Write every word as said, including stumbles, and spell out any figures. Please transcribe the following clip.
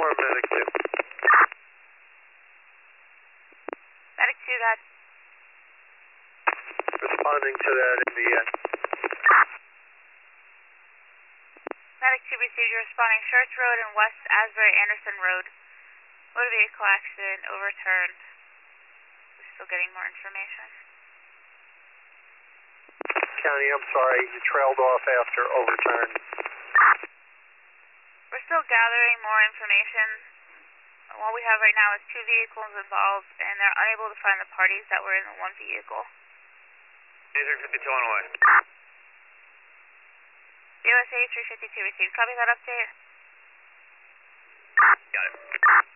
four, Medic two. Medic two, got. Responding to that in the end. Medic two received your responding Church Road and West Asbury Anderson Road. Motor vehicle accident overturned. We're still getting more information. County, I'm sorry, you trailed off after overturn. We're still gathering more information. What we have right now is two vehicles involved, and they're unable to find the parties that were in the one vehicle. three fifty-two on the way. U S A three fifty-two received. Copy that update? Got it.